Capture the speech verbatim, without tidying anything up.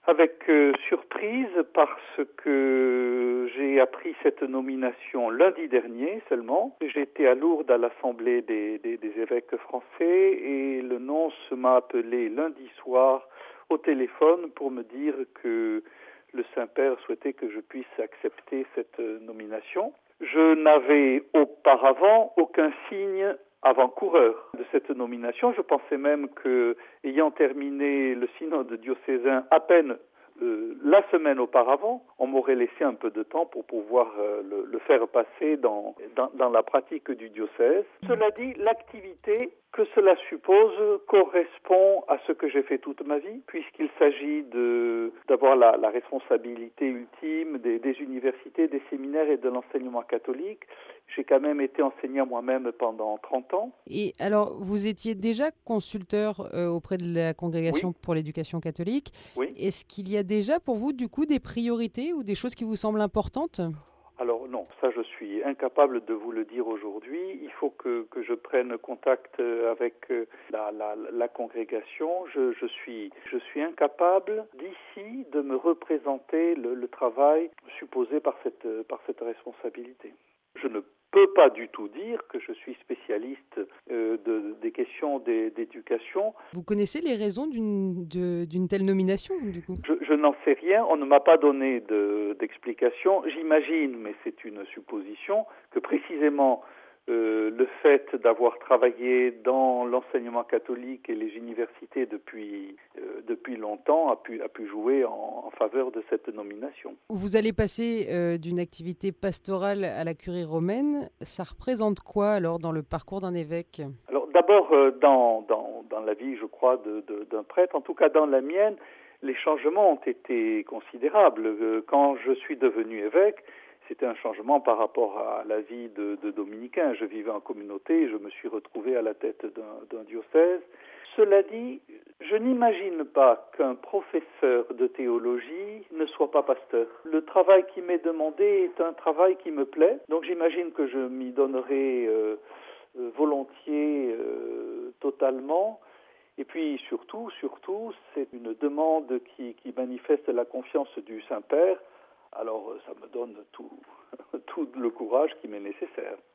Avec euh, surprise parce que j'ai appris cette nomination lundi dernier seulement. J'étais à Lourdes à l'Assemblée des, des, des évêques français et le nonce m'a appelé lundi soir au téléphone pour me dire que le Saint-Père souhaitait que je puisse accepter cette nomination. Je n'avais auparavant aucun signe avant-coureur de cette nomination. Je pensais même que, ayant terminé le synode diocésain à peine euh, la semaine auparavant, on m'aurait laissé un peu de temps pour pouvoir euh, le, le faire passer dans, dans, dans la pratique du diocèse. Cela dit, l'activité que cela suppose correspond à ce que j'ai fait toute ma vie, puisqu'il s'agit de, d'avoir la, la responsabilité ultime des, des universités, des séminaires et de l'enseignement catholique. J'ai quand même été enseignant moi-même pendant trente ans. Et alors, vous étiez déjà consulteur euh, auprès de la Congrégation Oui. pour l'éducation catholique. Oui. Est-ce qu'il y a déjà pour vous, du coup, des priorités ou des choses qui vous semblent importantes ? Alors non, ça je suis incapable de vous le dire aujourd'hui. Il faut que, que je prenne contact avec la, la, la congrégation. Je, je, suis, je suis incapable d'ici de me représenter le, le travail supposé par cette, par cette responsabilité. Je ne peux pas du tout dire que je suis spécialiste euh, de, des questions des, d'éducation. Vous connaissez les raisons d'une, de, d'une telle nomination, du coup ? Je, je n'en sais rien, on ne m'a pas donné de, d'explication. J'imagine, mais c'est une supposition, que précisément euh, le fait d'avoir travaillé dans l'enseignement catholique et les universités depuis, euh, depuis longtemps a pu, a pu jouer en, en faveur de cette nomination. Vous allez passer euh, d'une activité pastorale à la curie romaine. Ça représente quoi alors dans le parcours d'un évêque ? Alors d'abord, euh, dans, dans, dans la vie, je crois, de, de, d'un prêtre, en tout cas dans la mienne, les changements ont été considérables. Euh, quand je suis devenu évêque, c'était un changement par rapport à la vie de, de dominicain. Je vivais en communauté et je me suis retrouvé à la tête d'un, d'un diocèse. Cela dit, je n'imagine pas qu'un professeur de théologie ne soit pas pasteur. Le travail qui m'est demandé est un travail qui me plaît, donc j'imagine que je m'y donnerai euh, euh, volontiers, euh, totalement. Et puis surtout, surtout, c'est une demande qui, qui manifeste la confiance du Saint-Père. Alors ça me donne tout, tout le courage qui m'est nécessaire.